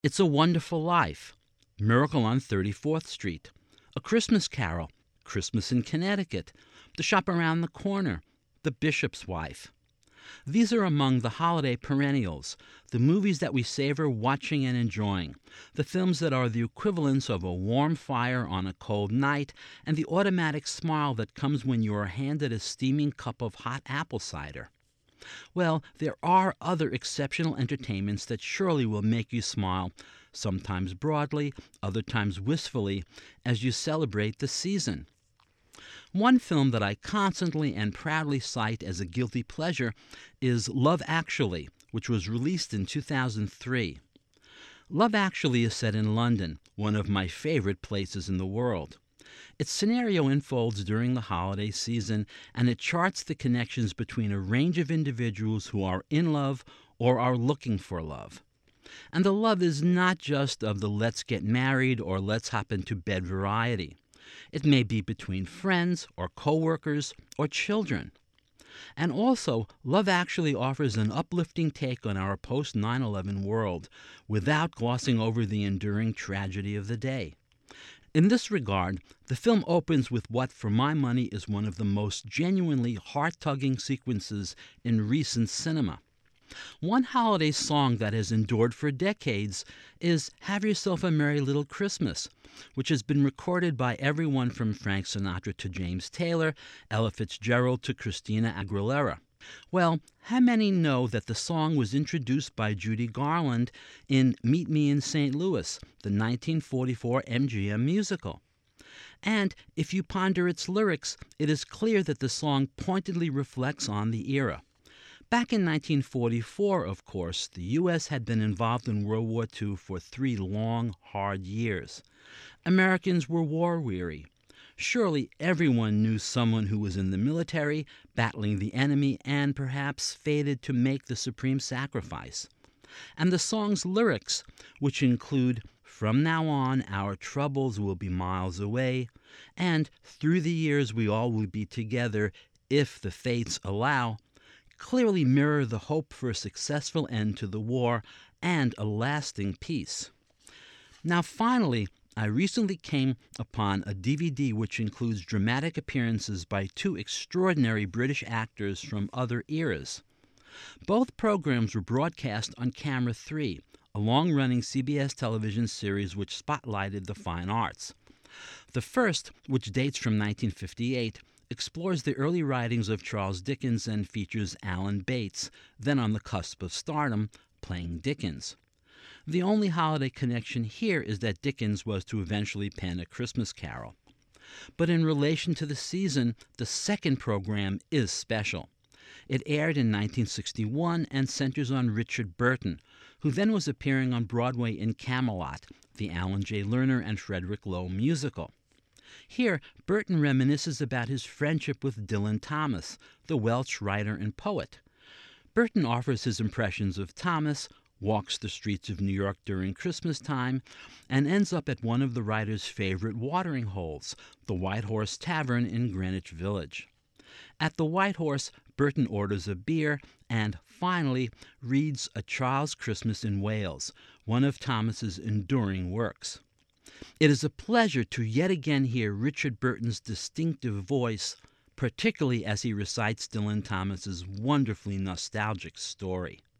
It's a Wonderful Life, Miracle on 34th Street, A Christmas Carol, Christmas in Connecticut, The Shop Around the Corner, The Bishop's Wife. These are among the holiday perennials, the movies that we savor watching and enjoying, the films that are the equivalents of a warm fire on a cold night and the automatic smile that comes when you are handed a steaming cup of hot apple cider. Well, there are other exceptional entertainments that surely will make you smile, sometimes broadly, other times wistfully, as you celebrate the season. One film that I constantly and proudly cite as a guilty pleasure is Love Actually, which was released in 2003. Love Actually is set in London, one of my favorite places in the world. Its scenario unfolds during the holiday season, and it charts the connections between a range of individuals who are in love or are looking for love. And the love is not just of the let's get married or let's hop into bed variety. It may be between friends or coworkers or children. And also, Love Actually offers an uplifting take on our post 9/11 world without glossing over the enduring tragedy of the day. In this regard, the film opens with what, for my money, is one of the most genuinely heart-tugging sequences in recent cinema. One holiday song that has endured for decades is Have Yourself a Merry Little Christmas, which has been recorded by everyone from Frank Sinatra to James Taylor, Ella Fitzgerald to Christina Aguilera. Well, how many know that the song was introduced by Judy Garland in Meet Me in St. Louis, the 1944 MGM musical? And if you ponder its lyrics, it is clear that the song pointedly reflects on the era. Back in 1944, of course, the U.S. had been involved in World War II for 3 long, hard years. Americans were war-weary. Surely everyone knew someone who was in the military, battling the enemy, and perhaps fated to make the supreme sacrifice. And the song's lyrics, which include From now on, our troubles will be miles away, and through the years we all will be together if the fates allow, clearly mirror the hope for a successful end to the war and a lasting peace. Now, finally, I recently came upon a DVD which includes dramatic appearances by 2 extraordinary British actors from other eras. Both programs were broadcast on Camera 3, a long-running CBS television series which spotlighted the fine arts. The first, which dates from 1958, explores the early writings of Charles Dickens and features Alan Bates, then on the cusp of stardom, playing Dickens. The only holiday connection here is that Dickens was to eventually pen A Christmas Carol. But in relation to the season, the second program is special. It aired in 1961 and centers on Richard Burton, who then was appearing on Broadway in Camelot, the Alan J. Lerner and Frederick Loewe musical. Here, Burton reminisces about his friendship with Dylan Thomas, the Welsh writer and poet. Burton offers his impressions of Thomas, walks the streets of New York during Christmas time, and ends up at one of the writer's favorite watering holes, the White Horse Tavern in Greenwich Village. At the White Horse, Burton orders a beer and, finally, reads A Child's Christmas in Wales, one of Thomas's enduring works. It is a pleasure to yet again hear Richard Burton's distinctive voice, particularly as he recites Dylan Thomas's wonderfully nostalgic story.